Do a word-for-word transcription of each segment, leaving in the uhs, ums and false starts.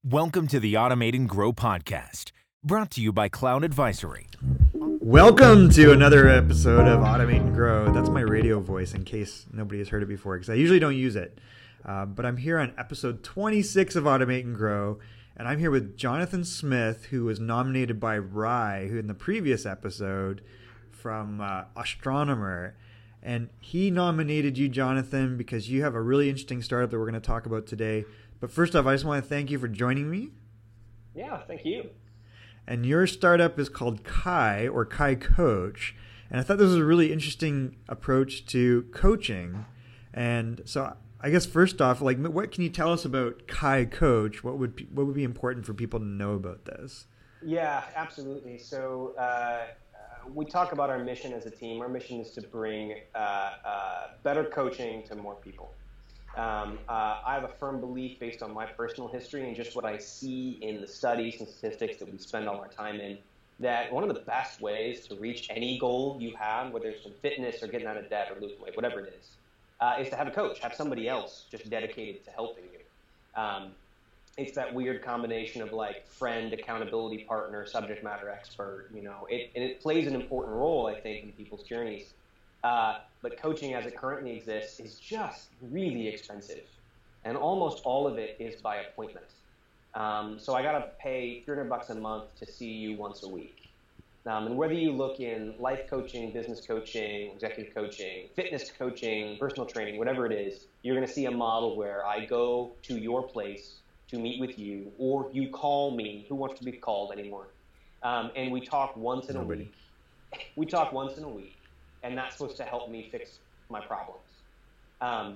Welcome to the Automate and Grow podcast, brought to you by Cloud Advisory. Welcome to another episode of Automate and Grow. That's my radio voice in case nobody has heard it before, because I usually don't use it. Uh, but I'm here on episode twenty-six of Automate and Grow, and I'm here with Jonathan Smith, who was nominated by Rye, who in the previous episode from uh, Astronomer. And he nominated you, Jonathan, because you have a really interesting startup that we're going to talk about today. But first off, I just want to thank you for joining me. Yeah, thank you. And your startup is called Kai, or Kai Coach. And I thought this was a really interesting approach to coaching. And so I guess first off, like, what can you tell us about Kai Coach? What would what would be important for people to know about this? Yeah, absolutely. So uh, we talk about our mission as a team. Our mission is to bring uh, uh, better coaching to more people. Um, uh, I have a firm belief based on my personal history and just what I see in the studies and statistics that we spend all our time in, that one of the best ways to reach any goal you have, whether it's in fitness or getting out of debt or losing weight, whatever it is, uh, is to have a coach, have somebody else just dedicated to helping you. Um, it's that weird combination of like friend, accountability partner, subject matter expert, you know, it, and it plays an important role, I think, in people's journeys. Uh, but coaching as it currently exists is just really expensive, and almost all of it is by appointment. Um, so I got to pay three hundred bucks a month to see you once a week. Um, and whether you look in life coaching, business coaching, executive coaching, fitness coaching, personal training, whatever it is, you're going to see a model where I go to your place to meet with you, or you call me. Who wants to be called anymore? Um, and we talk once in Nobody. a week. We talk once in a week. And that's supposed to help me fix my problems. Um,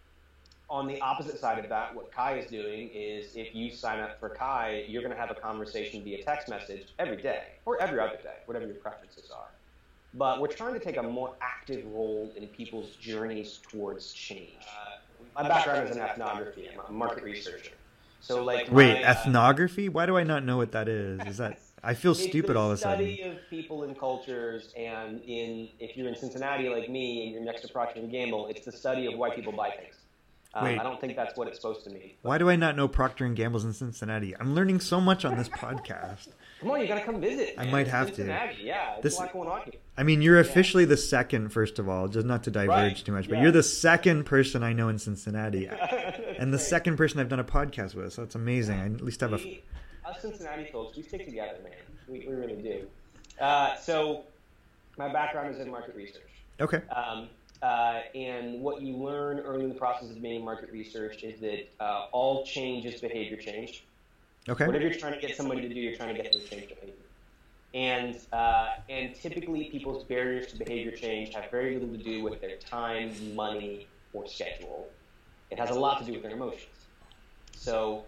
on the opposite side of that, what Kai is doing is if you sign up for Kai, you're going to have a conversation via text message every day, or every other day, whatever your preferences are. But we're trying to take a more active role in people's journeys towards change. Uh, my background is in ethnography. I'm a market researcher. So, like, Wait, my, uh, ethnography? Why do I not know what that is? Is that I feel stupid all of a sudden. It's the study of people and cultures, and in if you're in Cincinnati like me and you're next to Procter and Gamble, it's the study of why people buy things. Um, Wait. I don't think that's what it's supposed to mean. Why do I not know Procter and Gamble's in Cincinnati? I'm learning so much on this podcast. Come on, you gotta come visit. I man. might have Cincinnati. to. Yeah, there's This- a lot going on here. I mean, you're officially the second, first of all, just not to diverge Right. too much, but Yeah. you're the second person I know in Cincinnati. And the Great. second person I've done a podcast with, so it's amazing. I at least have a... We, us Cincinnati folks, we stick together, man. We, we really do. Uh, so, my background is in market research. Okay. Um, uh, and what you learn early in the process of being market research is that uh, all change is behavior change. Okay. Whatever you're trying to get somebody to do, you're trying to get them to change behavior. And uh, and typically people's barriers to behavior change have very little to do with their time, money, or schedule. It has a lot to do with their emotions. So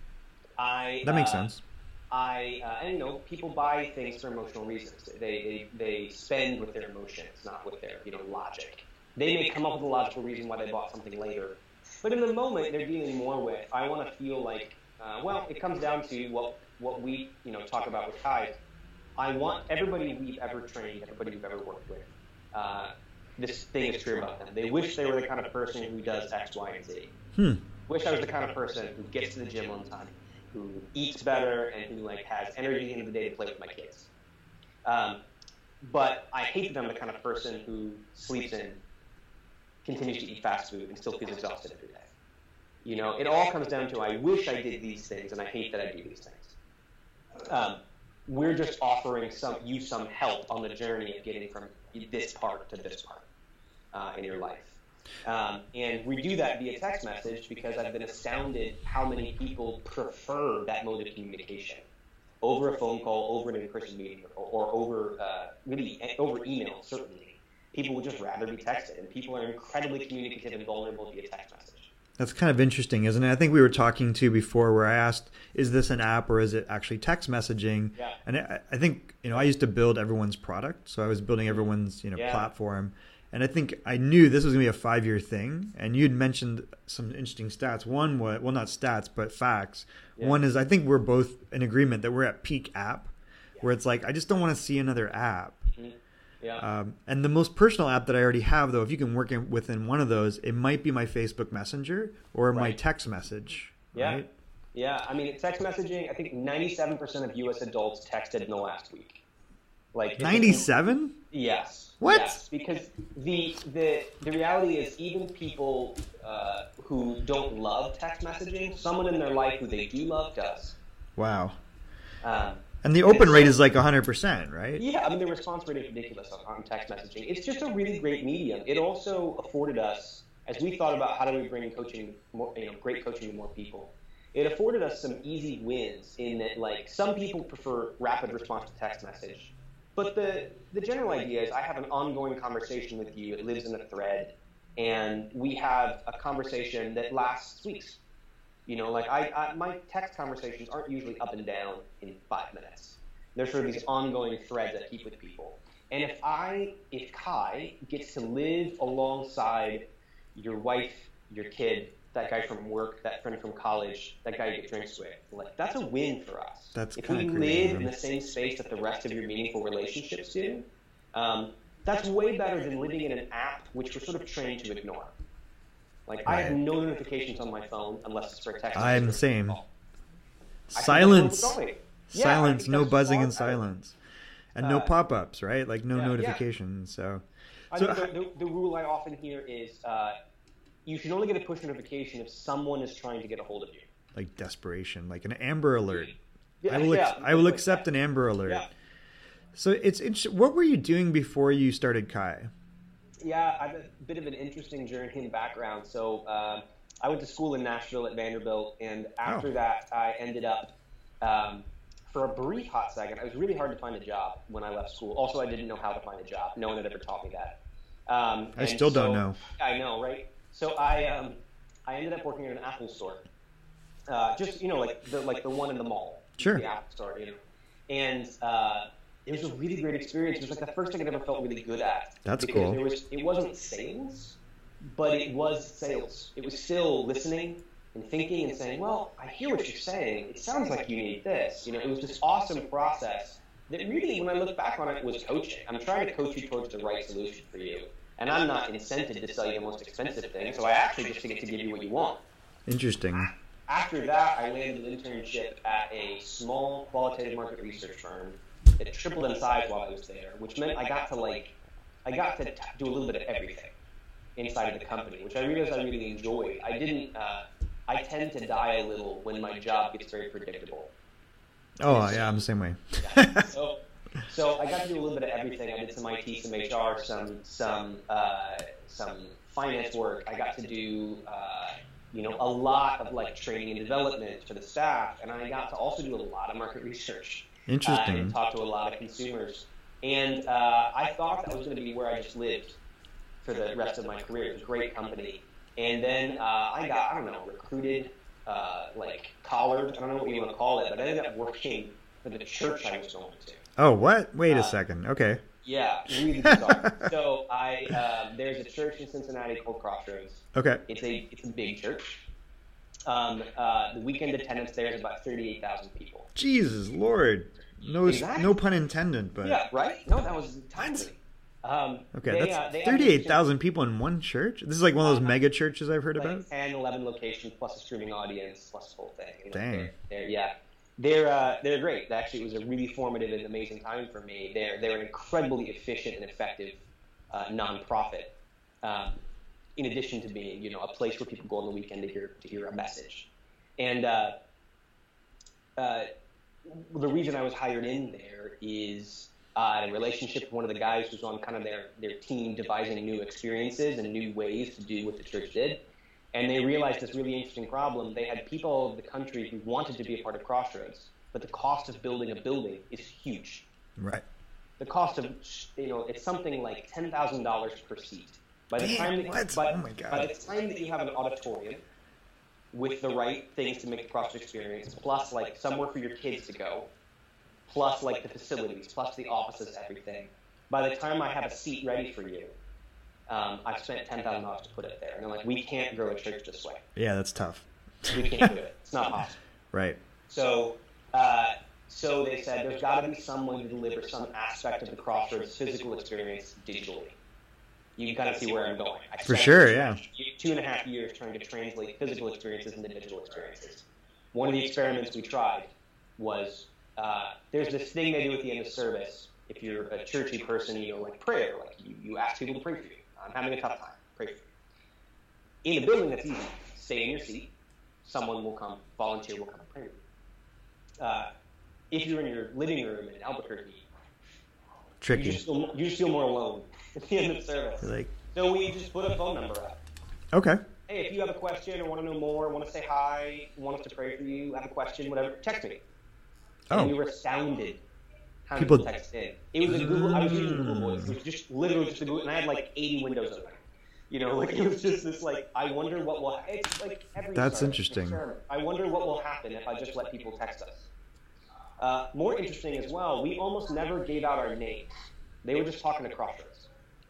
I That makes uh, sense. I uh, and you know people buy things for emotional reasons. They, they they spend with their emotions, not with their you know logic. They may come up with a logical reason why they bought something later, but in the moment they're dealing more with. I want to feel like uh, well, it comes down to what what we you know talk about with Kai. I want everybody we've ever trained, everybody we've ever worked with. Uh, this thing is true about them. They wish they were the kind of person who does X, Y, and Z. Hmm. Wish I was the kind of person who gets to the gym on time, who eats better, and who like has energy at the end of the day to play with my kids. Um, but I hate that I'm the kind of person who sleeps in, continues to eat fast food, and still feels exhausted every day. You know, it all comes down to I wish I did these things, and I hate that I do these things. Um, we're just offering some you some help on the journey of getting from this part to this part uh, in your life. Um, and we do that via text message because I've been astounded how many people prefer that mode of communication over a phone call, over an in-person meeting, or, or over uh, really over email. Certainly, people would just rather be texted, and people are incredibly communicative and vulnerable via text message. That's kind of interesting, isn't it? I think we were talking to before where I asked, is this an app or is it actually text messaging? Yeah. And I, I think, you know, I used to build everyone's product. So I was building everyone's, you know, Yeah. platform. And I think I knew this was going to be a five-year thing. And you'd mentioned some interesting stats. One was, well, not stats, but facts. Yeah. One is I think we're both in agreement that we're at peak app, where it's like, I just don't want to see another app. Mm-hmm. Yeah. Um, and the most personal app that I already have, though, if you can work in, within one of those, it might be my Facebook Messenger or my Right. text message. Yeah. Right? Yeah, I mean, text messaging, I think ninety-seven percent of U S adults texted in the last week. Like ninety-seven? Yes. What? Yes, because the the the reality is even people uh, who don't love text messaging, someone in their life who they do love does. Wow. Um, and the open rate is like one hundred percent, right? Yeah, I mean, the response rate is ridiculous on, on text messaging. It's just a really great medium. It also afforded us, as we thought about how do we bring coaching, more, you know, great coaching to more people, it afforded us some easy wins in that, like, some people prefer rapid response to text message. But the, the general idea is I have an ongoing conversation with you. It lives in a thread. And we have a conversation that lasts weeks. You know, like I, I my text conversations aren't usually up and down in five minutes. They're sort of these ongoing threads I keep with people. And if I, if Kai gets to live alongside your wife, your kid, that guy from work, that friend from college, that guy you get drinks with, like, that's a win for us. That's if we live crazy. in the same space that the rest of your meaningful relationships do, um, that's way better than living in an app which we're sort of trained to ignore. Like, right. I have no notifications on my phone unless it's for a text. I'm the same. Silence. Yeah, silence. No buzzing and silence. And no uh, pop-ups, right? Like no yeah, notifications. Yeah. So, I so think the, the, the rule I often hear is uh, you should only get a push notification if someone is trying to get a hold of you. Like desperation, like an Amber Alert. Yeah, I will. Yeah, ex- I will accept an Amber Alert. Yeah. So it's, it's what were you doing before you started Kai? Yeah, I have a bit of an interesting journey and background. So uh, I went to school in Nashville at Vanderbilt, and after oh. that, I ended up um, for a brief hot second. It was really hard to find a job when I left school. Also, I didn't know how to find a job. No one had ever taught me that. Um, I still so, don't know. I know, right? So I um, I ended up working at an Apple store, uh, just you know, like the like the one in the mall, sure, the Apple store, you know, and uh, it was a really great experience. It was like the first thing I'd ever felt really good at. That's because cool. There was it wasn't sales, but it was sales. It was still listening and thinking and saying, well, I hear what you're saying. It sounds like you need this. You know, it was this awesome process that really, when I look back on it, was coaching. I'm trying to coach you towards the right solution for you. And I'm not incented to sell you the most expensive thing, so I actually just get to give you what you want. Interesting. After that, I landed an internship at a small qualitative market research firm that tripled in size while I was there, which meant I got to like, I got to do a little bit of everything inside of the company, which I realized I really enjoyed. I didn't. Uh, I tend to die a little when my job gets very predictable. Oh yeah, I'm the same way. Yeah. So, so I got to do a little bit of everything. I did some I T, some H R, some some uh, some finance work. I got to do uh, you know a lot of like training and development for the staff, and I got to also do a lot of market research. Interesting. Uh, and talk to a lot of consumers. And uh, I thought that was going to be where I just lived for the rest of my career. It was a great company. And then uh, I got, I don't know, recruited, uh, like collared, I don't know what you want to call it, but I ended up working for the church I was going to. Oh, what? Wait a uh, second. Okay. Yeah, really bizarre. So I, uh, there's a church in Cincinnati called Crossroads. Okay. It's a, it's a big church. Um, uh, the weekend attendance there is about thirty-eight thousand people. Jesus Lord. No, exactly. no pun intended, but yeah, right? No, that was timely. Um, okay, they, that's uh, they thirty-eight thousand people in one church? This is like one of those mega churches I've heard like about? ten, eleven locations, plus a streaming audience, plus the whole thing. You know, Dang. They're, they're, yeah. They're, uh, they're great. Actually, it was a really formative and amazing time for me. They're, they're an incredibly efficient and effective uh, nonprofit, um, in addition to being, you know, a place where people go on the weekend to hear, to hear a message. And uh, uh, the reason I was hired in there is uh, a relationship with one of the guys who's on kind of their, their team devising new experiences and new ways to do what the church did. And they realized this really interesting problem. They had people all over the country who wanted to be a part of Crossroads, but the cost of building a building is huge. Right. The cost of, you know, it's something like ten thousand dollars per seat. By the Damn, time that, what? by, Oh my God. by the time that you have an auditorium with the right things to make the Crossroads experience, plus like somewhere for your kids to go, plus like the facilities, plus the offices, everything. By the time I have a seat ready for you, um, I've spent ten thousand dollars to put it there. And they're like, we can't grow a church this way. Yeah, that's tough. We can't do it. It's not possible. Right. So, uh, so they said there's got to be someone to deliver some aspect of the Crossroads physical experience digitally. You can kind of see where I'm going. I For spent sure, yeah. Two and a half years trying to translate physical experiences into digital experiences. one of the experiments we tried was uh, there's this thing they do at the end of service. If you're a churchy person, you know, like prayer, like you, you ask people to pray for you. I'm having a tough time. Pray for you. In a building, that's easy. Stay in your seat. Someone will come, volunteer will come and pray with you. Uh, if you're in your living room in Albuquerque, Tricky. You just feel, you just feel more alone at the end of service. Like, so we just put a phone number up. okay. Hey, if you have a question or want to know more, want to say hi, want us to pray for you, have a question, whatever, text me. And Oh. we were astounded how many People- people texted in. It was a Google, I was using Google Voice. It was just literally just a Google, and I had like eighty windows open. You know, like it was just this like, I wonder what will, it's like every That's start, interesting. experiment. I wonder what will happen if I just let people text us. Uh, more interesting as well, we almost never gave out our names. They were just talking to Crossroads.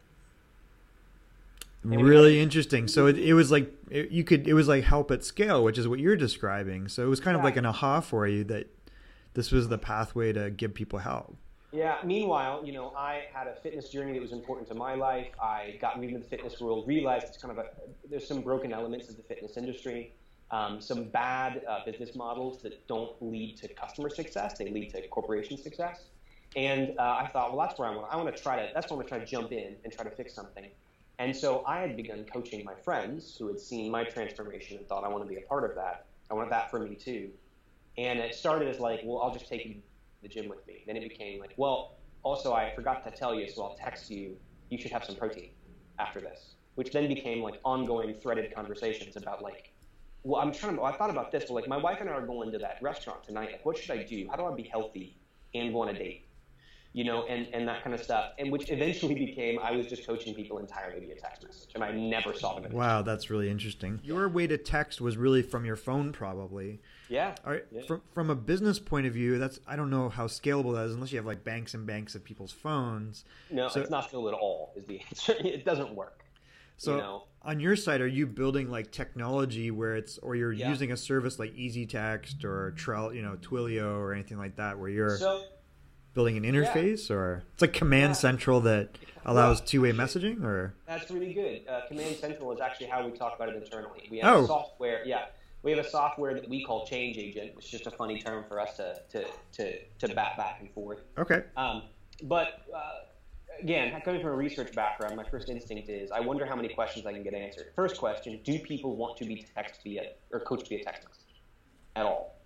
Really interesting. So it, it was like it, you could it was like help at scale, which is what you're describing. So it was kind of like an aha for you that this was the pathway to give people help. Yeah. Meanwhile, you know, I had a fitness journey that was important to my life. I got moved into the fitness world, realized it's kind of a there's some broken elements of the fitness industry, um, some bad uh, business models that don't lead to customer success. They lead to corporation success. And uh, I thought, well, that's where I want. I want to try to. That's where I'm going to try to jump in and try to fix something. And so I had begun coaching my friends who had seen my transformation and thought, I want to be a part of that. I want that for me too. And it started as like, well, I'll just take you to the gym with me. Then it became like, well, also I forgot to tell you, so I'll text you. You should have some protein after this. Which then became like ongoing threaded conversations about like, well, I'm trying to. I thought about this. Well, like my wife and I are going to that restaurant tonight. Like, what should I do? How do I be healthy and go on a date? You know, and, and that kind of stuff, and which eventually became I was just coaching people entirely via text message, and I never saw them. Wow, that's really interesting. Your way to text was really from your phone, probably. Yeah. All right. Yeah. From from a business point of view, that's I don't know how scalable that is unless you have like banks and banks of people's phones. No, So- it's not scalable at all. Is the answer? It doesn't work. So you know? on your side, are you building like technology where it's, or you're Yeah. using a service like EasyText or Trell, you know, Twilio or anything like that, where you're So building an interface, or it's like Command Yeah. Central that allows Well, two-way messaging, or that's really good. Uh, Command Central is actually how we talk about it internally. We have Oh. a software. Yeah, we have a software that we call Change Agent, which is just a funny term for us to to to, to bat back and forth. okay, Um, but uh, again, coming from a research background, my first instinct is I wonder how many questions I can get answered. First question: do people want to be text via or coached via text message at all?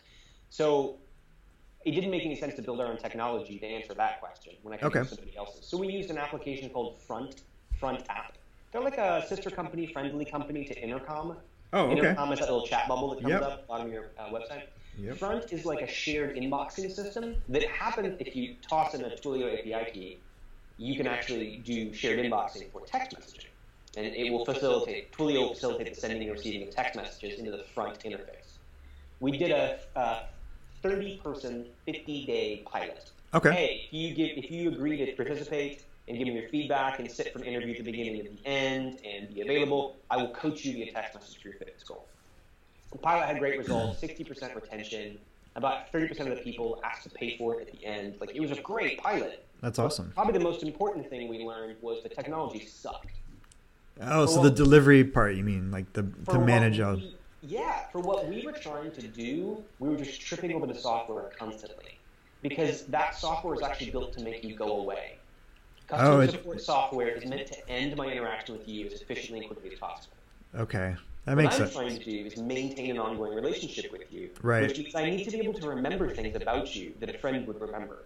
So it didn't make any sense to build our own technology to answer that question when I could Okay. use somebody else's. So we used an application called Front Front App. They're like a sister company, friendly company to Intercom. Oh, okay. Intercom is that little chat bubble that comes Yep. up at the bottom of your uh, website. Yep. Front is like a shared inboxing system that happens if you toss in a Twilio A P I key. You can actually do shared inboxing for text messaging, and it will facilitate Twilio will facilitate the sending and receiving of text messages into the Front interface. We did a uh, thirty-person, fifty-day pilot. Okay. Hey, if you give, if you agree to participate and give me your feedback and sit for an interview at the beginning and the end and be available, I will coach you via text message for your fitness goal. The pilot had great results, sixty percent retention. About thirty percent of the people asked to pay for it at the end. Like, it was a great pilot. That's awesome. Probably the most important thing we learned was the technology sucked. Oh, so For the what- delivery part, you mean, like the For to what manage all. we- Yeah, for what we were trying to do, we were just tripping over the software constantly. Because that software is actually built to make you go away. Customer Oh, it- support software is meant to end my interaction with you as efficiently and quickly as possible. Okay, that What makes I'm sense. trying to do is maintain an ongoing relationship with you. Right. Which means I need to be able to remember things about you that a friend would remember.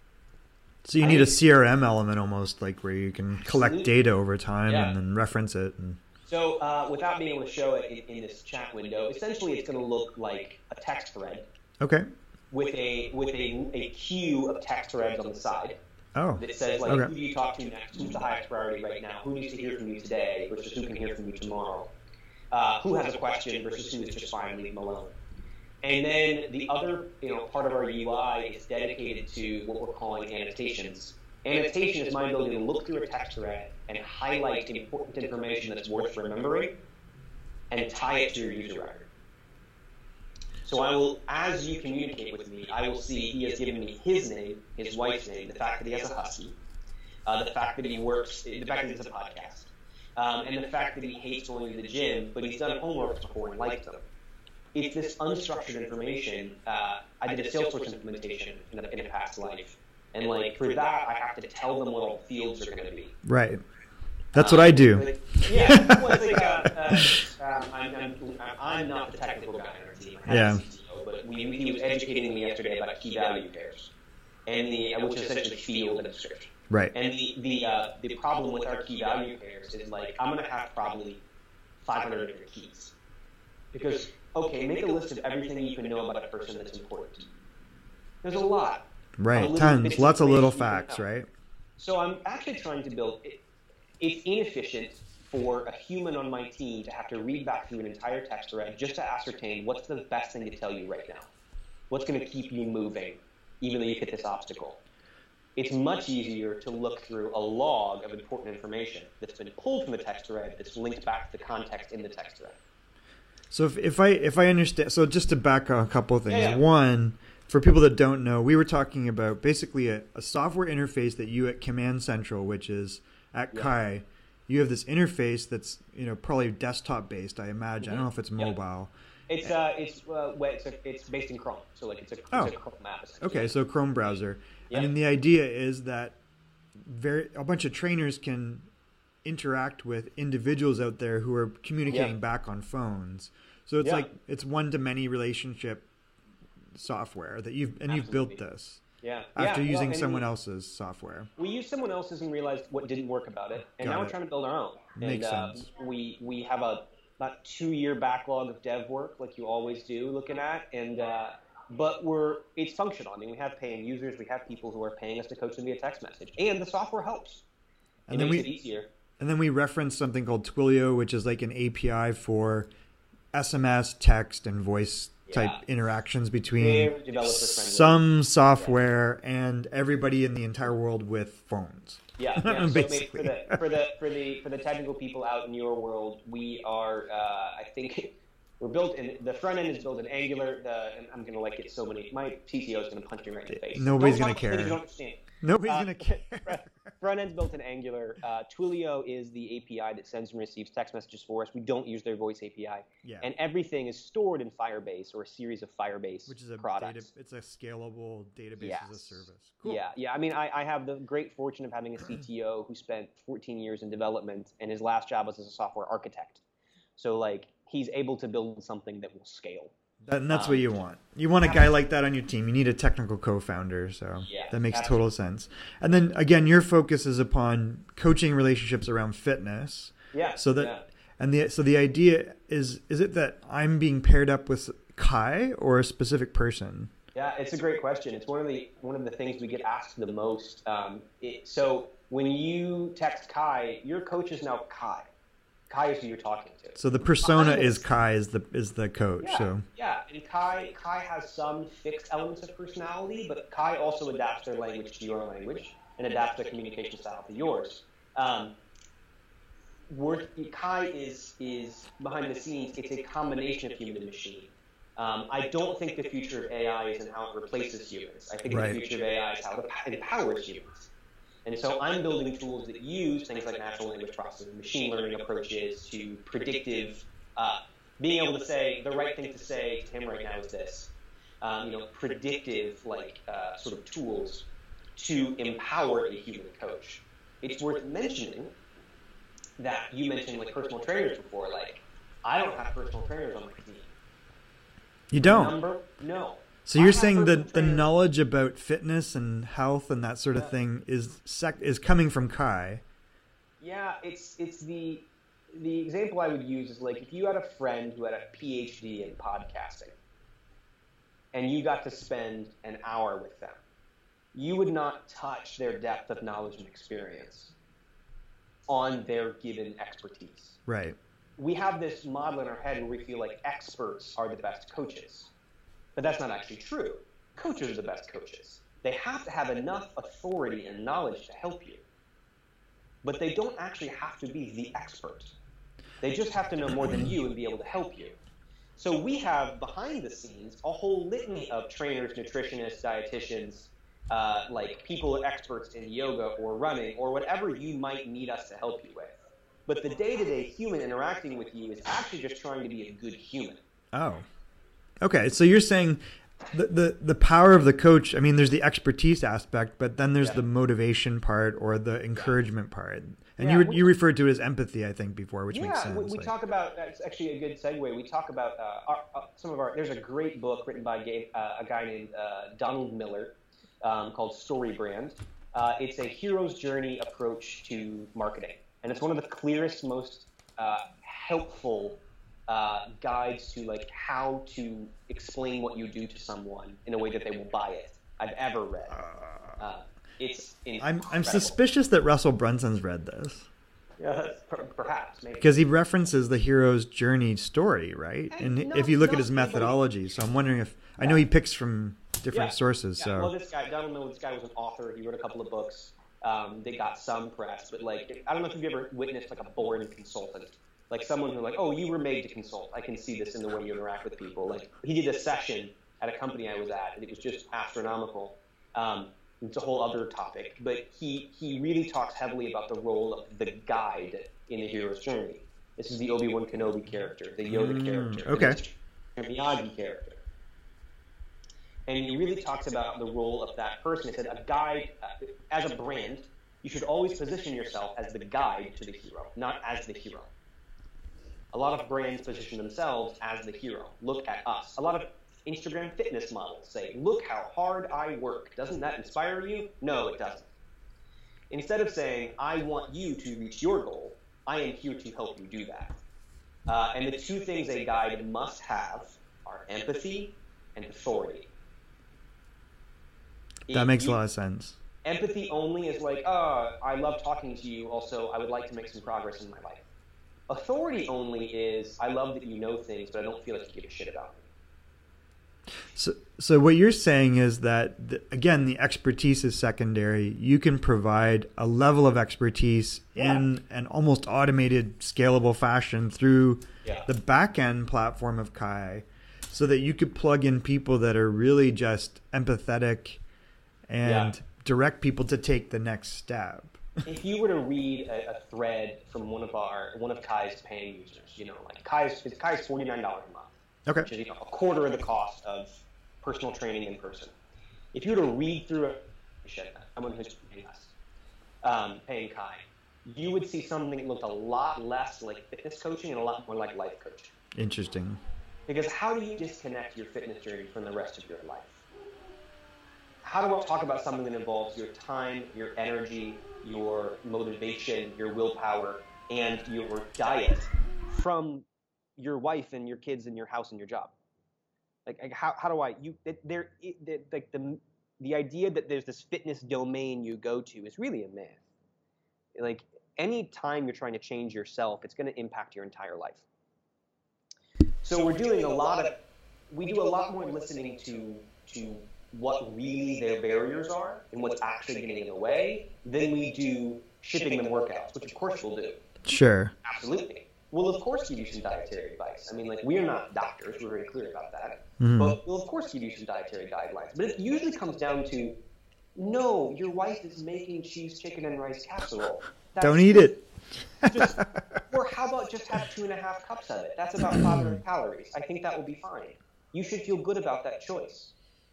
So you I need a think- C R M element almost, like where you can collect Absolutely. data over time Yeah. and then reference it. And So uh, without being able to show it in, in this chat window, essentially it's going to look like a text thread okay. with a with a, a queue of text threads on the side. Oh, That says, like, Okay. who do you talk to next? Who's the highest priority right now? Who needs to hear from you today versus who can hear from you tomorrow? Uh, who has a question versus who is just fine, leave them alone. And then the other, you know, part of our U I is dedicated to what we're calling annotations. Annotation is my ability to look through a text thread and highlight important information that's worth remembering and tie it to your user record. So I will, as you communicate with me, I will see he has given me his name, his wife's name, the fact that he has a husky, uh, the fact that he works, the fact that it's a podcast, um, and the fact that he hates going to the gym, but he's done homework before and liked them. it's this unstructured information. Uh, I did a Salesforce implementation in a, in a past life, and like for that, I have to tell them what all the fields are going to be. Right. That's um, what I do. Like, yeah. Well, it's like, uh, uh, um, I'm, I'm, I'm not the technical guy on our team. I have yeah. a C T O, but we, he was educating me yesterday about key value pairs, and the which is essentially field and description. Right. And the the uh, the problem with our key value pairs is like I'm going to have probably five hundred different keys, because okay, make a list of everything you can know about a person that's important to you. There's a lot. Right. Tons. Lots of little facts. Right. So I'm actually trying to build. It, it's inefficient for a human on my team to have to read back through an entire text thread just to ascertain what's the best thing to tell you right now. What's going to keep you moving, even though you hit this obstacle. It's much easier to look through a log of important information that's been pulled from the text thread that's linked back to the context in the text thread. So if, if I if I understand, so just to back a couple of things. Yeah, yeah. One, for people that don't know, we were talking about basically a, a software interface that you at Command Central, which is at yeah. Kai, you have this interface that's, you know, probably desktop based, I imagine. Mm-hmm. I don't know if it's mobile. Yeah. It's uh it's uh it's a, it's based in Chrome, so like it's a, oh. it's a Chrome app. Okay, so Chrome browser. Yeah. And then the idea is that very a bunch of trainers can interact with individuals out there who are communicating yeah. back on phones. So it's yeah. like it's one to many relationship software that you've and Absolutely. You've built this. Yeah. After yeah, using well, someone we, else's software. We used someone else's and realized what didn't work about it, and Got now it. we're trying to build our own. Makes and, uh, sense. We we have a about two year backlog of dev work, like you always do, looking at, and uh, but we're it's functional. I mean, we have paying users, we have people who are paying us to coach them via text message, and the software helps. It and then makes we, it easier. And then we reference something called Twilio, which is like an A P I for S M S, text, and voice type yeah. interactions between some software yeah. and everybody in the entire world with phones. Yeah, yeah. So for the for the for the for the technical people out in your world, we are. Uh, I think we're built in the front end is built in Angular. The and I'm gonna like get so many. My C T O is gonna punch me right in the face. Nobody's don't gonna care. You don't understand. Nobody's uh, gonna care. Front end's built in Angular. Uh, Twilio is the A P I that sends and receives text messages for us. We don't use their voice A P I. Yeah. And everything is stored in Firebase or a series of Firebase Which is a products. Data, it's a scalable database yes. as a service. Cool. Yeah, yeah. I mean, I, I have the great fortune of having a C T O who spent fourteen years in development, and his last job was as a software architect. So, like, he's able to build something that will scale. That, and that's um, what you want. You want a guy like that on your team. You need a technical co-founder, so yeah, that makes absolutely. total sense. And then, again, your focus is upon coaching relationships around fitness. Yeah. So that, yeah. and the so the idea is, is it that I'm being paired up with Kai or a specific person? Yeah, it's a great question. It's one of the one of the things we get asked the most. Um, it, so when you text Kai, your coach is now Kai. Kai is who you're talking to. So the persona is Kai is the is the coach. Yeah, so yeah. And Kai Kai has some fixed elements of personality, but Kai also adapts their language to your language and adapts their communication style to yours. Um, worth, Kai is is behind the scenes. It's a combination of human and machine. Um, I don't think the future of A I is in how it replaces humans. I think right. the future of A I is how it empowers humans. And so I'm building tools that use things like natural language processing, machine learning approaches to predictive, uh, being able to say the right thing to say to him right now is this, um, you know, predictive like uh, sort of tools to empower a human coach. It's worth mentioning that you mentioned like personal trainers before. Like, I don't have personal trainers on my team. You don't? Number, no. So you're saying that the knowledge about fitness and health and that sort of thing is sec- is coming from Kai? Yeah, it's it's the the example I would use is like if you had a friend who had a P H D in podcasting and you got to spend an hour with them, you would not touch their depth of knowledge and experience on their given expertise. Right. We have this model in our head where we feel like experts are the best coaches. But that's not actually true. Coaches are the best coaches. They have to have enough authority and knowledge to help you. But they don't actually have to be the expert. They just have to know more than you and be able to help you. So we have, behind the scenes, a whole litany of trainers, nutritionists, dietitians, uh, like people experts in yoga or running or whatever you might need us to help you with. But the day-to-day human interacting with you is actually just trying to be a good human. Oh. Okay, so you're saying the, the, the power of the coach, I mean, there's the expertise aspect, but then there's yeah. the motivation part or the encouragement part. And yeah, you you referred to it as empathy, I think, before, which yeah, makes sense. We, we like. talk about, that's actually a good segue, we talk about uh, our, uh, some of our, there's a great book written by a, uh, a guy named uh, Donald Miller um, called Story Brand. Uh, it's a hero's journey approach to marketing. And it's one of the clearest, most uh, helpful uh, guides to like how to explain what you do to someone in a way that they will buy it I've ever read. Uh, It's I'm I'm suspicious that Russell Brunson's read this. Yeah, per- perhaps maybe because he references the hero's journey story, right? And, and no, if you look at his methodology, so I'm wondering if yeah. I know he picks from different yeah. sources. Yeah. So well, this guy, Donald Miller, this guy was an author. He wrote a couple of books. Um, they got some press, but like I don't know if you've ever witnessed like a born consultant, like someone who like, oh, you were made to consult. I can see this in the way you interact with people. Like he did a session at a company I was at, and it was just astronomical. Um, It's a whole other topic, but he, he really talks heavily about the role of the guide in the hero's journey. This is the Obi-Wan Kenobi character, the Yoda mm, character, okay. the Miyagi character. And he really talks about the role of that person. He said a guide, uh, as a brand, you should always position yourself as the guide to the hero, not as the hero. A lot of brands position themselves as the hero. Look at us. A lot of Instagram fitness models say, look how hard I work. Doesn't that inspire you? No, it doesn't. Instead of saying, I want you to reach your goal, I am here to help you do that. Uh, and the two things a guide must have are empathy and authority. That if makes you, a lot of sense. Empathy only is like, oh, I love talking to you. Also, I would like to make some progress in my life. Authority only is, I love that you know things, but I don't feel like you give a shit about me. So, so what you're saying is that, the, again, the expertise is secondary. You can provide a level of expertise yeah. in an almost automated, scalable fashion through yeah. the back-end platform of Kai so that you could plug in people that are really just empathetic and yeah. direct people to take the next step. If you were to read a, a thread from one of our one of Kai's paying users, you know, like Kai's, Kai's forty-nine dollars a month. Okay. Which is, you know, a quarter of the cost of personal training in person. If you were to read through it, someone who's paying us, um, paying Kai, you would see something that looked a lot less like fitness coaching and a lot more like life coaching. Interesting. Because how do you disconnect your fitness journey from the rest of your life? How do I talk about something that involves your time, your energy, your motivation, your willpower, and your diet from your wife and your kids and your house and your job? Like, like how how do I you there like the the idea that there's this fitness domain you go to is really a myth. Like any time you're trying to change yourself, it's going to impact your entire life. So, so we're doing a lot of we do a lot more listening to to what really their barriers are and what's actually getting in the way than we do shipping them workouts, which of course we'll do. Sure. Absolutely. We'll, of course, give you some dietary advice. I mean, like, we are not doctors. We're very clear about that. Mm-hmm. But we'll, of course, give you some dietary guidelines. But it usually comes down to, no, your wife is making cheese, chicken, and rice casserole. That's Don't eat it. Just, or how about just have two and a half cups of it? That's about five hundred calories. I think that will be fine. You should feel good about that choice.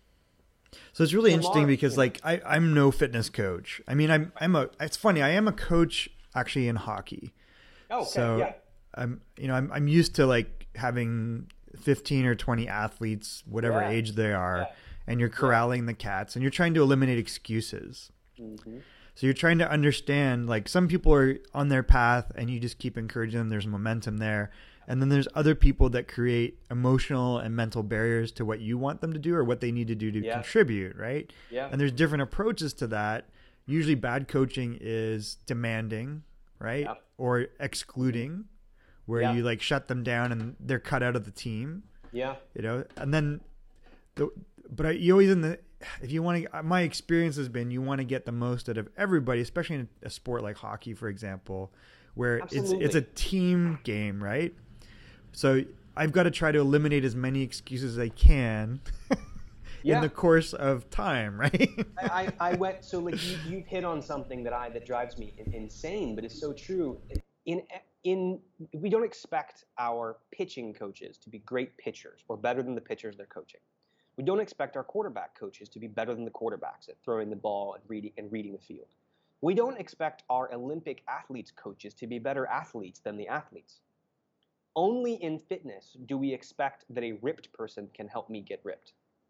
So it's really Tomorrow, interesting because, like, I, I'm no fitness coach. I mean, I'm I'm a. It's funny. I am a coach actually in hockey. Oh, okay, so yeah. I'm, you know, I'm I'm used to like having fifteen or twenty athletes, whatever yeah. age they are, yeah. and you're corralling yeah. the cats, and you're trying to eliminate excuses. Mm-hmm. So you're trying to understand, like, some people are on their path, and you just keep encouraging them. There's momentum there. And then there's other people that create emotional and mental barriers to what you want them to do or what they need to do to yeah. contribute, right? Yeah. And there's different approaches to that. Usually bad coaching is demanding, right? Yeah. Or excluding, where yeah. you like shut them down and they're cut out of the team. Yeah. You know, and then, the, but I, you always in the, if you want to, my experience has been you want to get the most out of everybody, especially in a sport like hockey, for example, where Absolutely. it's it's a team game, right? So I've got to try to eliminate as many excuses as I can yeah. in the course of time, right? I, I went so like you, you've hit on something that I that drives me insane, but it's so true. In in we don't expect our pitching coaches to be great pitchers or better than the pitchers they're coaching. We don't expect our quarterback coaches to be better than the quarterbacks at throwing the ball and reading and reading the field. We don't expect our Olympic athletes coaches to be better athletes than the athletes. Only in fitness do we expect that a ripped person can help me get ripped.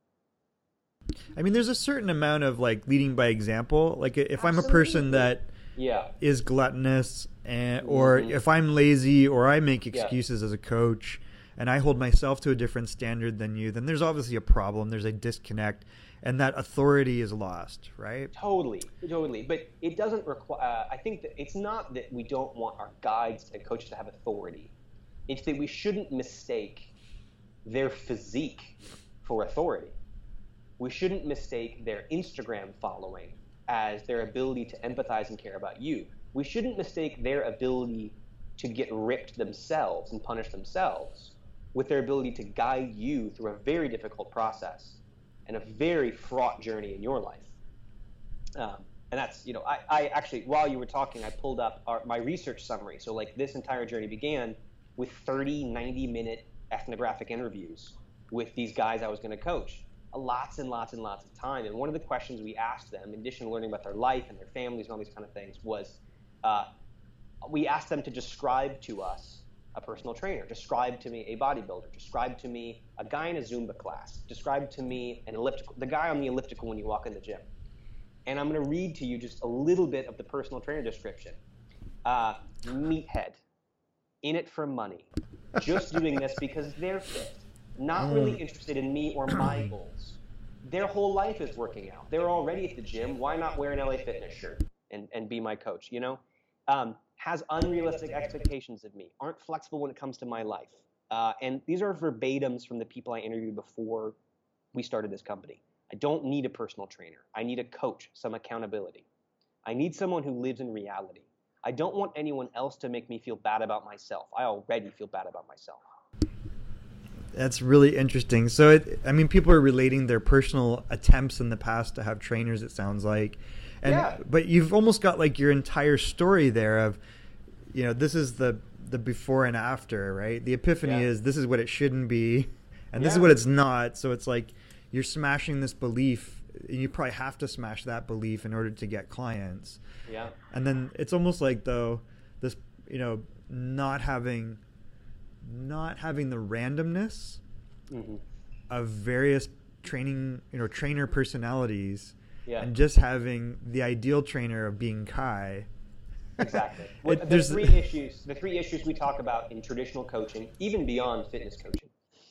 I mean, there's a certain amount of like leading by example. Like if Absolutely. I'm a person that yeah. is gluttonous, and or mm-hmm. if I'm lazy or I make excuses yeah. as a coach and I hold myself to a different standard than you, then there's obviously a problem. There's a disconnect, and that authority is lost, right? Totally, totally. But it doesn't require, uh, I think that it's not that we don't want our guides and coaches to have authority. It's that we shouldn't mistake their physique for authority. We shouldn't mistake their Instagram following as their ability to empathize and care about you. We shouldn't mistake their ability to get ripped themselves and punish themselves with their ability to guide you through a very difficult process and a very fraught journey in your life. Um, and that's, you know, I, I actually, while you were talking, I pulled up our, my research summary. So like this entire journey began with thirty ninety minute ethnographic interviews with these guys I was going to coach. Lots and lots and lots of time. And one of the questions we asked them, in addition to learning about their life and their families and all these kind of things, was uh, we asked them to describe to us a personal trainer, describe to me a bodybuilder, describe to me a guy in a Zumba class, describe to me an elliptical, the guy on the elliptical when you walk in the gym. And I'm going to read to you just a little bit of the personal trainer description. Uh, meathead, in it for money, just doing this because they're fit. Not really interested in me or my goals. Their whole life is working out. They're already at the gym. Why not wear an L A Fitness shirt and, and be my coach, you know? Um, has unrealistic expectations of me, aren't flexible when it comes to my life. Uh, and these are verbatims from the people I interviewed before we started this company. I don't need a personal trainer. I need a coach, some accountability. I need someone who lives in reality. I don't want anyone else to make me feel bad about myself. I already feel bad about myself. That's really interesting. So, it, I mean, people are relating their personal attempts in the past to have trainers, it sounds like. And, yeah. But you've almost got like your entire story there of, you know, this is the, the before and after, right? The epiphany yeah. is this is what it shouldn't be, and this yeah. is what it's not. So it's like you're smashing this belief, and you probably have to smash that belief in order to get clients. Yeah. And then it's almost like, though, this, you know, not having... not having the randomness mm-hmm. of various training, you know, trainer personalities, yeah. and just having the ideal trainer of being Kai. Exactly. Well, it, the three issues, the three issues we talk about in traditional coaching, even beyond fitness coaching,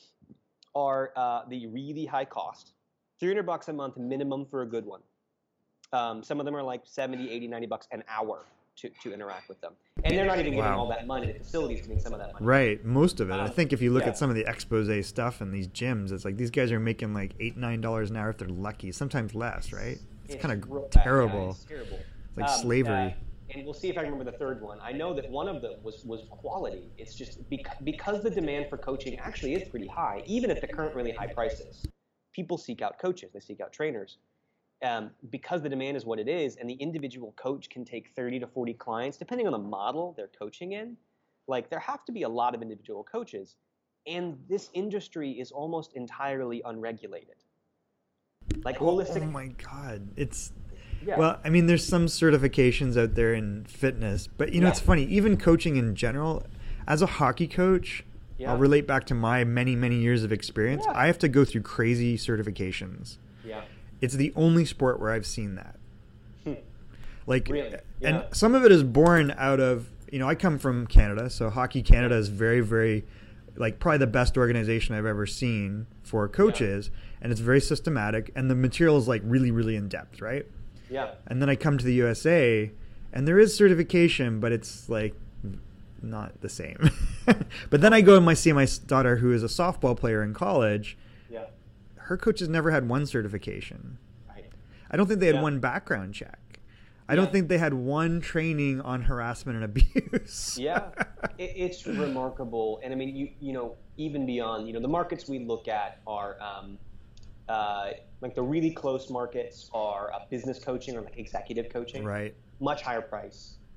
are uh, the really high cost, three hundred bucks a month minimum for a good one. Um, some of them are like seventy, eighty, ninety bucks an hour to, to interact with them. And they're not even getting wow. all that money. The facility's getting some of that money. Right, most of it. Um, I think if you look yeah. at some of the expose stuff in these gyms, it's like these guys are making like eight, nine dollars an hour if they're lucky. Sometimes less, right? It's, it's kind of terrible. Yeah, it's terrible. It's like um, slavery. Uh, and we'll see if I remember the third one. I know that one of them was was quality. It's just because, because the demand for coaching actually is pretty high, even at the current really high prices. People seek out coaches. They seek out trainers. Um, because the demand is what it is, and the individual coach can take thirty to forty clients, depending on the model they're coaching in, like there have to be a lot of individual coaches, and this industry is almost entirely unregulated. Like holistic. Oh my God, it's yeah. well, I mean, there's some certifications out there in fitness, but you know, yeah. it's funny. Even coaching in general, as a hockey coach, yeah. I'll relate back to my many, many years of experience. Yeah. I have to go through crazy certifications. Yeah. It's the only sport where I've seen that. Hmm. Like, really? Yeah. And some of it is born out of, you know, I come from Canada, so Hockey Canada is very, very, like, probably the best organization I've ever seen for coaches, yeah. and it's very systematic, and the material is, like, really, really in-depth, right? Yeah. And then I come to the U S A, and there is certification, but it's, like, not the same. But then I go and I see my daughter, who is a softball player in college. Yeah. Her coaches never had one certification. Right. I don't think they had yeah. one background check. I yeah. don't think they had one training on harassment and abuse. Yeah, it, it's remarkable. And I mean, you you know, even beyond, you know, the markets we look at are um, uh, like the really close markets are uh, business coaching or like executive coaching. Right. Much higher price,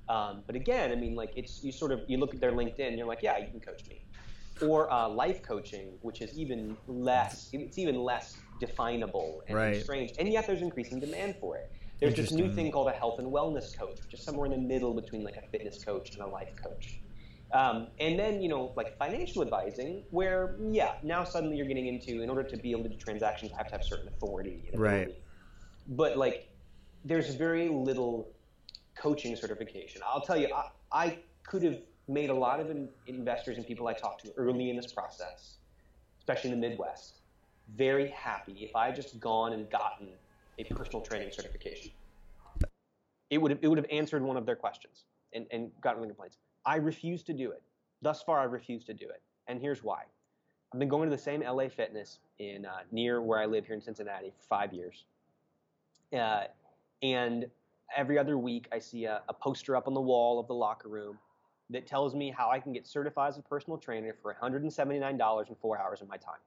Um, but again, I mean, like it's you sort of you look at their LinkedIn, and you're like, yeah, you can coach me. Or uh, life coaching, which is even less, it's even less definable and right. strange, and yet there's increasing demand for it. There's this new thing called a health and wellness coach, which is somewhere in the middle between like a fitness coach and a life coach. Um, and then, you know, like financial advising, where, yeah, now suddenly you're getting into, in order to be able to do transactions, you have to have certain authority and ability. Right. But like, there's very little coaching certification. I'll tell you, I, I could have made a lot of in, investors and people I talked to early in this process, especially in the Midwest, very happy if I had just gone and gotten a personal training certification. It would have, it would have answered one of their questions and, and gotten the complaints. I refuse to do it. Thus far, I refuse to do it. And here's why. I've been going to the same L A Fitness in uh, near where I live here in Cincinnati for five years. Uh, and every other week, I see a, a poster up on the wall of the locker room that tells me how I can get certified as a personal trainer for one hundred seventy-nine dollars and four hours of my time.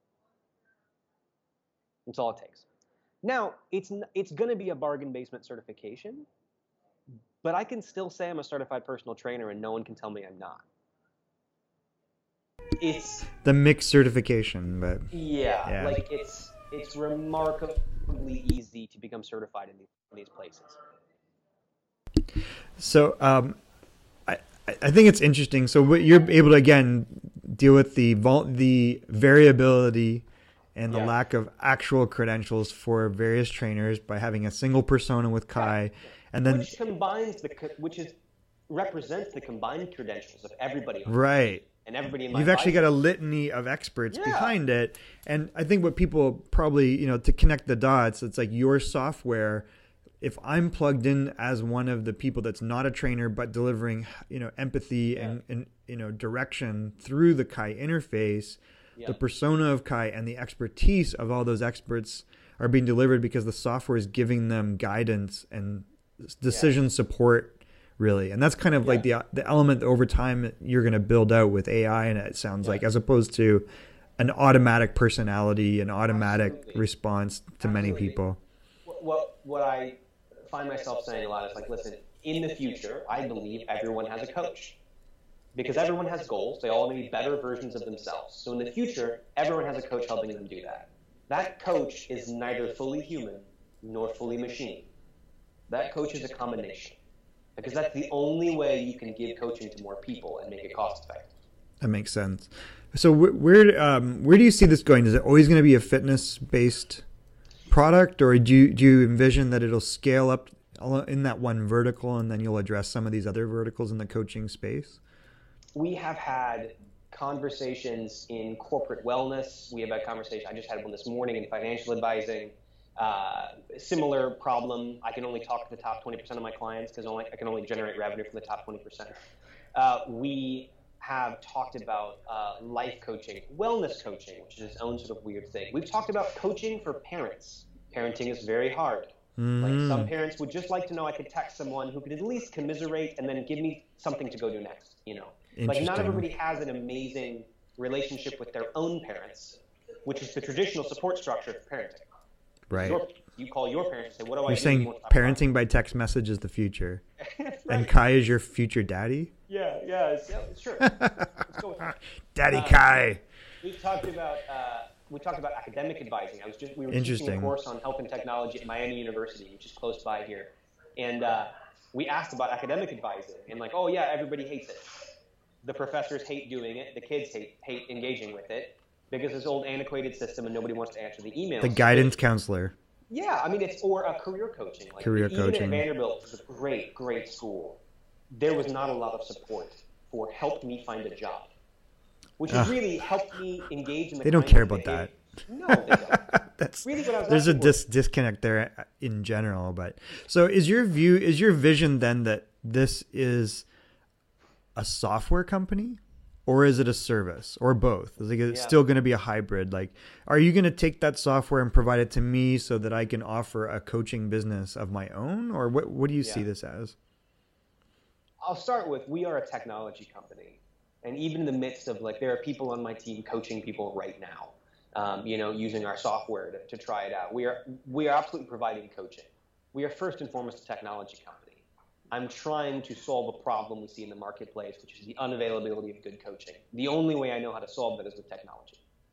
That's all it takes. Now, it's, it's going to be a bargain basement certification, but I can still say I'm a certified personal trainer and no one can tell me I'm not. It's the mixed certification, but yeah, yeah. like it's it's remarkably easy to become certified in these, in these places. So um, I I think it's interesting. So what you're able to again deal with the vol- the variability and the yeah. lack of actual credentials for various trainers by having a single persona with Kai, yeah. and then which combines the which is represents the combined credentials of everybody. Right. And everybody in my You've actually life. got a litany of experts Yeah. behind it. And I think what people probably, you know, to connect the dots, it's like your software, if I'm plugged in as one of the people that's not a trainer, but delivering, you know, empathy Yeah. and, and, you know, direction through the Kai interface, Yeah. the persona of Kai and the expertise of all those experts are being delivered because the software is giving them guidance and decision yeah. support. Really. And that's kind of yeah. like the the element that over time you're going to build out with A I, and it sounds yeah. like, as opposed to an automatic personality, an automatic Absolutely. response to Absolutely. many people. What, what I find myself saying a lot is like, listen, in the future, I believe everyone has a coach. Because everyone has goals. They all want to be better versions of themselves. So in the future, everyone has a coach helping them do that. That coach is neither fully human nor fully machine. That coach is a combination. Because that's the only way you can give coaching to more people and make it cost effective. That makes sense. So wh- where um, where do you see this going? Is it always going to be a fitness based product, or do you do you envision that it'll scale up in that one vertical and then you'll address some of these other verticals in the coaching space? We have had conversations in corporate wellness. We have had conversations. I just had one this morning in financial advising. Uh, similar problem. I can only talk to the top twenty percent of my clients because only I can only generate revenue from the top twenty percent. Uh, we have talked about uh, life coaching, wellness coaching, which is its own sort of weird thing. We've talked about coaching for parents. Parenting is very hard. Mm-hmm. Like some parents would just like to know I could text someone who could at least commiserate and then give me something to go do next. You know, like not everybody has an amazing relationship with their own parents, which is the traditional support structure for parenting. Right. Your, you call your parents and say, what do I You're do? saying parenting by text message is the future. Right. And Kai is your future daddy? Yeah, yeah, it's, yeah sure. Let's go with that. Daddy um, Kai. We've talked about uh, we talked about academic advising. I was just we were teaching a course on health and technology at Miami University, which is close by here. And uh, we asked about academic advising and like, oh yeah, everybody hates it. The professors hate doing it, the kids hate hate engaging with it. Because this old antiquated system and nobody wants to answer the emails. The guidance counselor. Yeah, I mean, it's or a career coaching. Like, career even coaching. Even at Vanderbilt, which is a great, great school, there was not a lot of support for help me find a job, which has really helped me engage in the They don't care about that. No, they don't. That's, really what I was there's a dis- for. disconnect there in general. But so is your view, is your vision then that this is a software company? Or is it a service, or both? Is it yeah. still going to be a hybrid? Like, are you going to take that software and provide it to me so that I can offer a coaching business of my own? Or what, what do you yeah. see this as? I'll start with, we are a technology company. And even in the midst of, like, there are people on my team coaching people right now, um, you know, using our software to, to try it out. We are, we are absolutely providing coaching. We are first and foremost a technology company. I'm trying to solve a problem we see in the marketplace, which is the unavailability of good coaching. The only way I know how to solve that is with technology.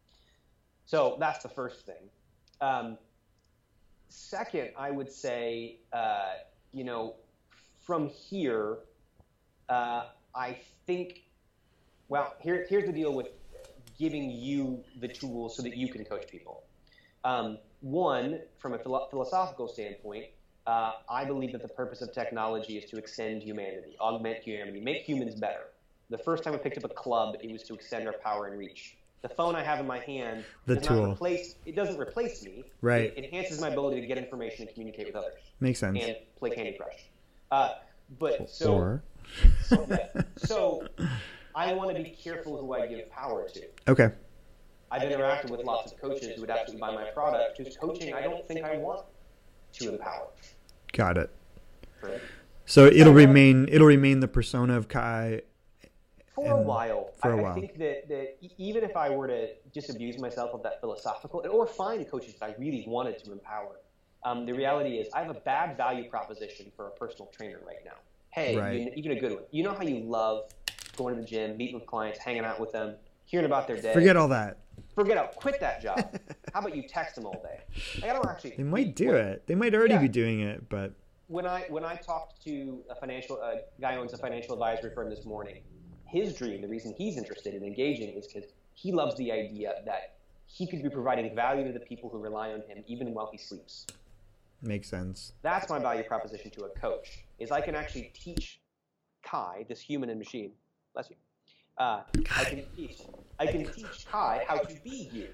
So that's the first thing. Um, second, I would say, uh, you know, from here, uh, I think, well, here, here's the deal with giving you the tools so that you can coach people. Um, one, from a philo- philosophical standpoint, uh, I believe that the purpose of technology is to extend humanity, augment humanity, make humans better. The first time I picked up a club, it was to extend our power and reach. The phone I have in my hand the does tool. not replace, it doesn't replace me. Right. It enhances my ability to get information and communicate with others. Makes sense. And play Candy Crush. Uh, but so, or. so, yeah. so I want to be careful who I give power to. Okay. I've interacted with lots of coaches who would absolutely buy my product, whose coaching I don't think I want to empower. Got it. Right? So it'll remain it'll remain the persona of Kai for a while. For a I, while. I think that, that even if I were to disabuse myself of that philosophical, or find coaches that I really wanted to empower, um, the reality is I have a bad value proposition for a personal trainer right now. Hey, Right. you, even a good one. You know how you love going to the gym, meeting with clients, hanging out with them, hearing about their day. Forget all that. Forget out. Quit that job. How about you text them all day? Like, I don't actually. They might do it. They might already Yeah. be doing it, but When I when I talked to a financial a guy who owns a financial advisory firm this morning, his dream, the reason he's interested in engaging, is because he loves the idea that he could be providing value to the people who rely on him even while he sleeps. makes sense. That's my value proposition to a coach, is I can actually teach Kai, this human and machine, bless you, uh, I can teach I can teach Kai how to be you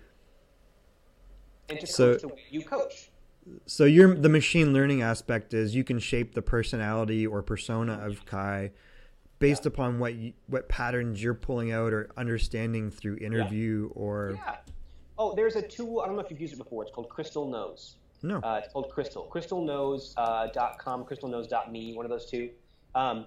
and to So- coach the way you coach. So you're the machine learning aspect is you can shape the personality or persona of Kai based Yeah. upon what you, what patterns you're pulling out or understanding through interview or Yeah. Oh, there's a tool, I don't know if you've used it before, it's called Crystal Knows. no. Uh, it's called Crystal. crystal knows dot com, crystal knows dot me, one of those two. Um,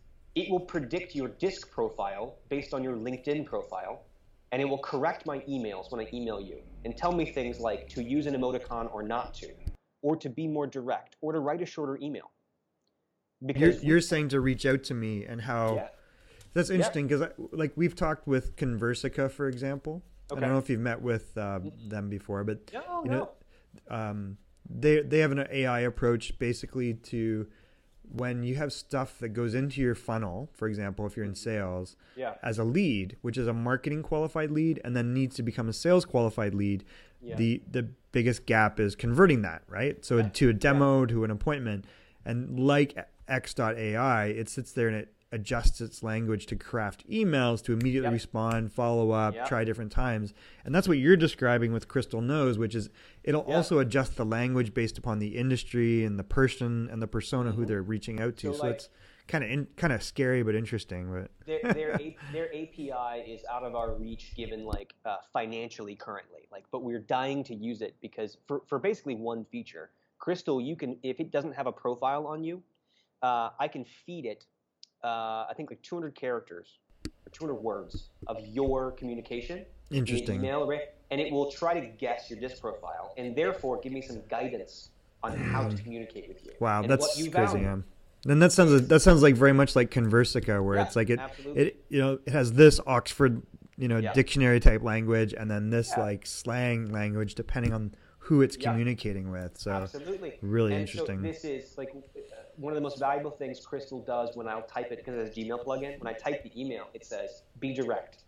it will predict your DISC profile based on your LinkedIn profile, and it will correct my emails when I email you and tell me things like to use an emoticon or not to, or to be more direct, or to write a shorter email. You're, Because you're saying to reach out to me and how yeah, that's interesting because like we've talked with Conversica, for example. I Okay. don't know if you've met with uh, them before, but no, you no. know, um, they they have an A I approach basically to when you have stuff that goes into your funnel, for example, if you're in sales, Yeah. as a lead, which is a marketing qualified lead, and then needs to become a sales qualified lead, Yeah. the the biggest gap is converting that, right? So Yeah. to a demo, to an appointment, and like X dot A I, it sits there and it adjusts its language to craft emails to immediately Yep. respond, follow up, Yep. try different times. And that's what you're describing with Crystal Knows, which is it'll Yeah. also adjust the language based upon the industry and the person and the persona who Mhm. they're reaching out to. So, So, like- it's kind of in, kind of scary but interesting. But their their, A, their A P I is out of our reach given like uh, financially currently, like, but we're dying to use it because for, for basically one feature, Crystal, you can, if it doesn't have a profile on you, uh, I can feed it uh, I think like two hundred characters or two hundred words of your communication in an interesting. email array, and it will try to guess your disc profile and therefore give me some guidance on how to communicate with you. Wow, and that's what you crazy. value. Yeah. Then that sounds that sounds like very much like Conversica, where Yeah, it's like it absolutely. it you know it has this Oxford you know Yeah. dictionary type language, and then this Yeah. like slang language depending on who it's Yeah. communicating with. So Absolutely. really and interesting. So this is like uh, one of the most valuable things Crystal does when I'll type it, because it has a Gmail plugin. When I type the email, it says, be direct.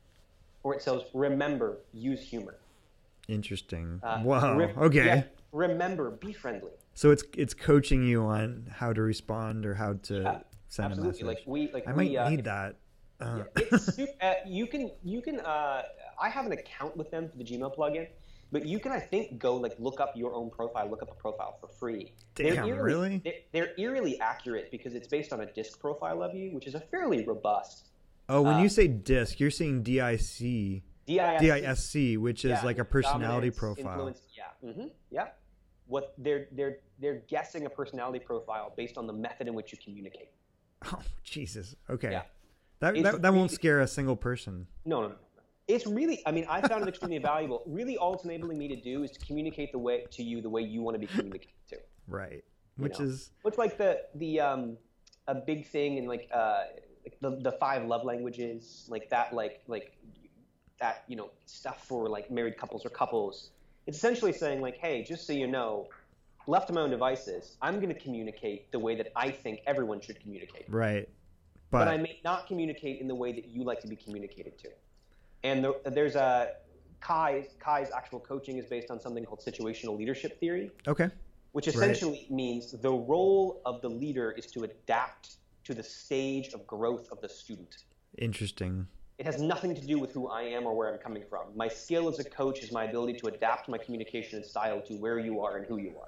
Or it says, remember, use humor. interesting. Uh, Wow. re- okay. yeah, remember, be friendly. So it's it's coaching you on how to respond or how to Yeah, send Absolutely. a message. Like we, like I we, might uh, need that. Uh, Yeah, it's super, uh, you can you can uh, I have an account with them for the Gmail plugin, but you can I think go like look up your own profile, look up a profile for free. Damn, they're eerily, really? They're, they're eerily accurate because it's based on a disc profile of you, which is a fairly robust oh, when uh, you say disc, you're saying D I C, D I S C. D I S C, which is Yeah, like a personality dominance, profile. influence, yeah, mm-hmm, yeah. What they're they're they're guessing a personality profile based on the method in which you communicate. Oh, Jesus. Okay. Yeah. That, It's that that won't really- scare a single person. No, no, no. It's really, I mean, I found it extremely valuable. Really, all it's enabling me to do is to communicate the way to you the way you want to be communicated to. Right. Which know. is Which, like the the um, a big thing in like uh, the the five love languages, like that, like like that, you know, stuff for like married couples or couples. It's essentially saying like, hey, just so you know, left to my own devices, I'm going to communicate the way that I think everyone should communicate. Right. But, but I may not communicate in the way that you like to be communicated to. And the, there's a Kai, Kai's actual coaching is based on something called situational leadership theory. Okay. Which essentially right. means the role of the leader is to adapt to the stage of growth of the student. Interesting. It has nothing to do with who I am or where I'm coming from. My skill as a coach is my ability to adapt my communication and style to where you are and who you are.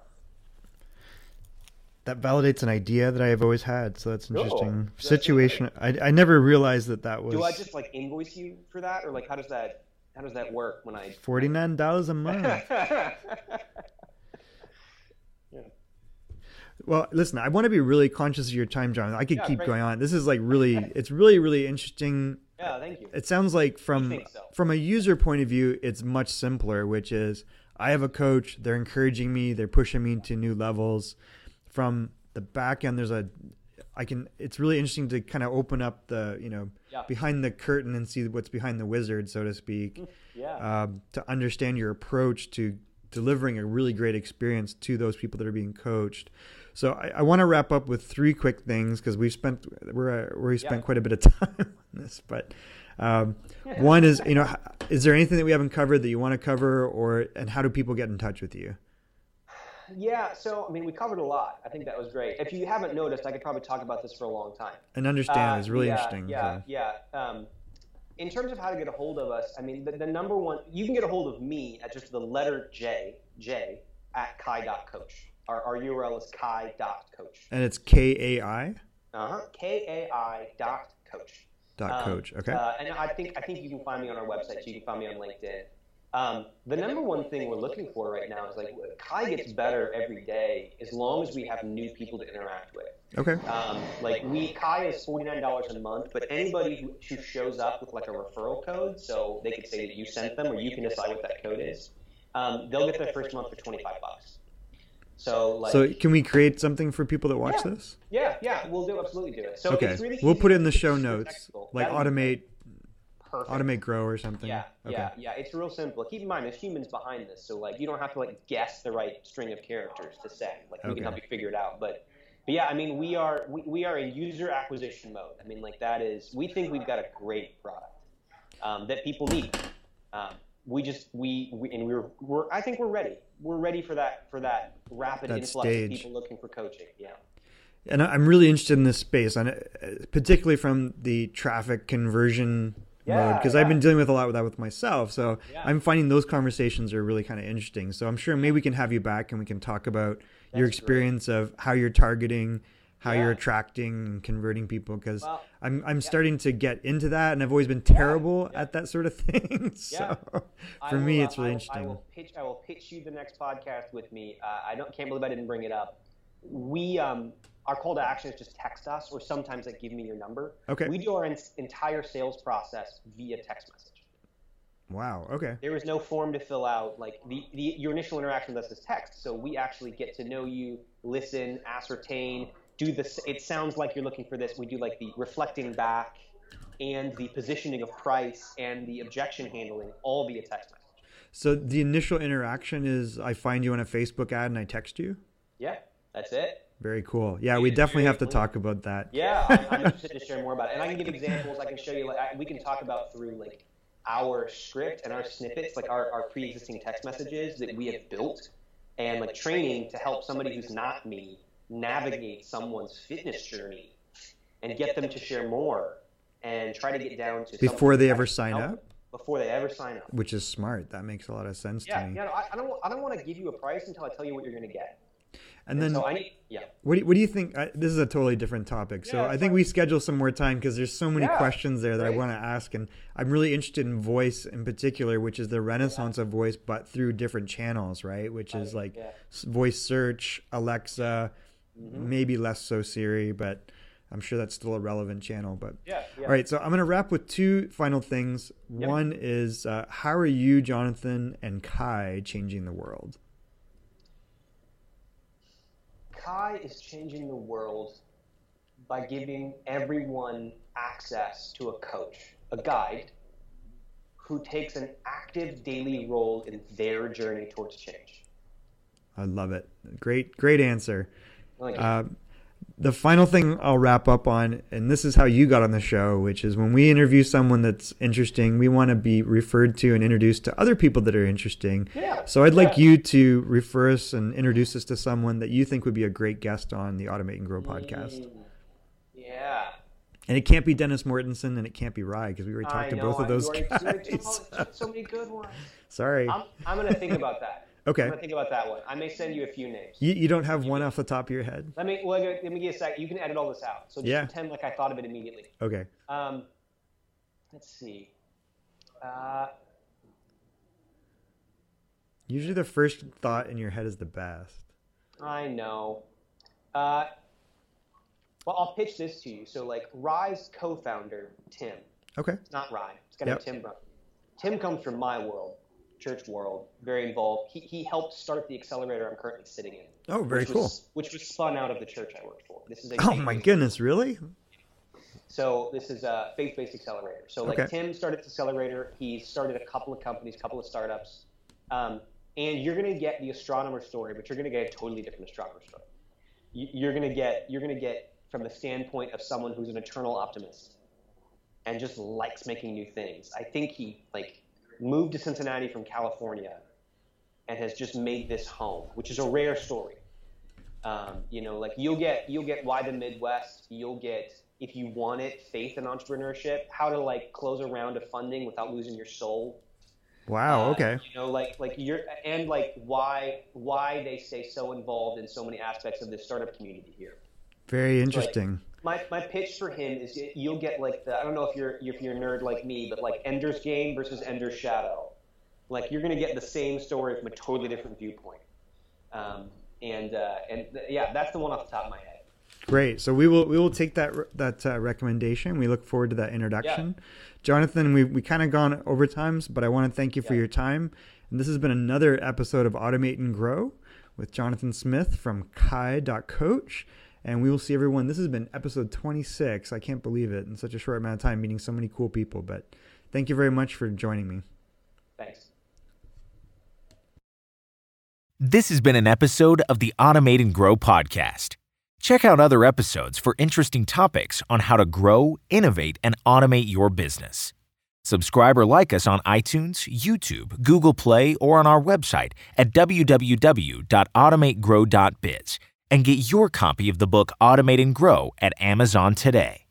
That validates an idea that I have always had, so that's interesting. Oh, Situation. I, I never realized that that was. Do I just like invoice you for that, or like how does that how does that work when I? Forty-nine dollars a month. Yeah. Well, listen, I want to be really conscious of your time, John. I could Yeah, keep great. going on. This is like really, it's really, really interesting. Yeah, thank you. It sounds like I from think so. from a user point of view, it's much simpler, which is I have a coach, they're encouraging me, they're pushing me to new levels. From the back end, there's a, I can, it's really interesting to kind of open up the, you know, Yeah. behind the curtain and see what's behind the wizard, so to speak. Yeah. Um, to understand your approach to delivering a really great experience to those people that are being coached. So I, I want to wrap up with three quick things because we've spent we're uh, we spent Yeah. quite a bit of time on this. But um, one is, you know, h- is there anything that we haven't covered that you want to cover, or and how do people get in touch with you? Yeah, so I mean, we covered a lot. I think that was great. If you haven't noticed, I could probably talk about this for a long time. And understand Uh, is really yeah, interesting. Yeah, so. yeah. Um, in terms of how to get a hold of us, I mean, the, the number one, you can get a hold of me at just the letter J, J, at kai dot coach. Our, our U R L is kai dot coach. And it's K A I Uh-huh, K A I dot coach. dot Um, coach. Okay. Uh, and I think I think you can find me on our website. So you can find me on LinkedIn. Um, the number one thing we're looking for right now is like Kai gets better every day as long as we have new people to interact with. Okay. Um, like we Kai is forty-nine dollars a month, but anybody who, who shows up with like a referral code, so they could say that you sent them, or you can decide what that code is. Um, they'll get their first month for twenty-five bucks. So like. So can we create something for people that watch Yeah. this? Yeah, yeah, we'll do absolutely do it. So Okay. it's really We'll easy put it in to the get show super notes, technical. like That'd be automate, perfect. automate grow or something. Yeah, Okay. yeah, yeah. It's real simple. Keep in mind, there's humans behind this, so like you don't have to like guess the right string of characters to say. Like we Okay. can help you figure it out. But, but yeah, I mean, we are we, we are in user acquisition mode. I mean, like that is we think we've got a great product um, that people need. Um, we just we, we and we're we're I think we're ready. We're ready for that for that rapid That influx stage. of people looking for coaching. Yeah. And I- I'm really interested in this space, and particularly from the traffic conversion Yeah, mode, because yeah. I've been dealing with a lot with that with myself. So Yeah. I'm finding those conversations are really kind of interesting. So I'm sure maybe we can have you back and we can talk about your That's experience of how you're targeting, how Yeah. you're attracting and converting people. Because Well, I'm I'm starting to get into that, and I've always been terrible yeah. at that sort of thing. so Yeah. I for will, me, uh, it's really I will, interesting. I will pitch. I will pitch you the next podcast with me. Uh, I don't can't believe I didn't bring it up. We um, our call to action is just text us, or sometimes like give me your number. Okay. We do our en- entire sales process via text message. Wow. Okay. There is no form to fill out. Like the, the your initial interaction with us is text, so we actually get to know you, listen, ascertain, do this. It sounds like you're looking for this. We do like the reflecting back, and the positioning of price, and the objection handling, all via text message. So the initial interaction is I find you on a Facebook ad and I text you. Yeah, that's it. Very cool. Yeah, we definitely have to talk about that. Yeah, I'm, I'm interested to share more about it, and I can give examples. I can show you. Like, I, we can talk about through like our script and our snippets, like our, our pre-existing text messages that we have built, and like training to help somebody who's not me navigate someone's fitness journey and get them to share more and try to get down to Before they something ever that sign help up? them. Before they ever sign up. Which is smart. That makes a lot of sense Yeah, to me. yeah. No, I, I don't. I don't want to give you a price until I tell you what you're going to get. And then, so I need. Yeah. what do you, what do you think? I, this is a totally different topic. So Yeah, I it's think fine. we schedule some more time because there's so many Yeah, questions there that I great. want to ask, and I'm really interested in voice in particular, which is the renaissance of voice, but through different channels, right? Which is like Yeah. s- voice search, Alexa, Mm-hmm. maybe less so Siri, but I'm sure that's still a relevant channel. But Yeah. Yeah. all right, so I'm going to wrap with two final things. Yep. One is uh, how are you, Jonathan, and Kai changing the world? Kai is changing the world by giving everyone access to a coach, a guide, who takes an active daily role in their journey towards change. I love it. Great, great answer. Like uh, the final thing I'll wrap up on, and this is how you got on the show, which is when we interview someone that's interesting, we want to be referred to and introduced to other people that are interesting. Yeah. So I'd like yeah. you to refer us and introduce us to someone that you think would be a great guest on the Automate and Grow podcast. Mm, yeah. And it can't be Dennis Mortensen and it can't be Rye, because we already talked I to know, both of those I, guys. so, so many good ones. Sorry. I'm, I'm going to think about that. Okay. I'm going to think about that one. I may send you a few names. You, you don't have one off the top of your head? Let me well, let me give you a sec. You can edit all this out. So just Yeah. pretend like I thought of it immediately. Okay. Um, let's see. Uh, Usually the first thought in your head is the best. I know. Uh, well, I'll pitch this to you. So, like, Rye's co-founder, Tim. Okay. It's not Rye. It's got Yep. to be Tim Brown. Tim comes from my world, church world, very involved. He, he helped start the accelerator I'm currently sitting in. Oh, very which cool. Was, which was spun out of the church I worked for. This is a Oh my goodness, really? So this is a faith-based accelerator. So like Okay. Tim started this accelerator. He started a couple of companies, a couple of startups. Um, and you're going to get the astronomer story, but you're going to get a totally different astronomer story. You, you're going to get you're going to get from the standpoint of someone who's an eternal optimist and just likes making new things. I think he like moved to Cincinnati from California and has just made this home, which is a rare story. Um, you know, like you'll get you'll get Why the Midwest. You'll get, if you want it, faith in entrepreneurship, how to like close a round of funding without losing your soul. Wow. Uh, Okay. You know, like like you're and like why why they stay so involved in so many aspects of this startup community here. Very interesting. My my pitch for him is you'll get like the I don't know if you're if you're a nerd like me, but like Ender's Game versus Ender's Shadow. Like you're gonna get the same story from a totally different viewpoint. Um, and uh, and th- yeah, that's the one off the top of my head. Great. So we will we will take that that uh, recommendation. We look forward to that introduction. Yeah. Jonathan, we we kind of gone over times, but I want to thank you for yeah. your time. And this has been another episode of Automate and Grow with Jonathan Smith from Kai dot Coach. And we will see everyone. This has been episode twenty-six. I can't believe it in such a short amount of time, meeting so many cool people. But thank you very much for joining me. Thanks. This has been an episode of the Automate and Grow podcast. Check out other episodes for interesting topics on how to grow, innovate, and automate your business. Subscribe or like us on iTunes, YouTube, Google Play, or on our website at w w w dot automate grow dot biz and get your copy of the book Automate and Grow at Amazon today.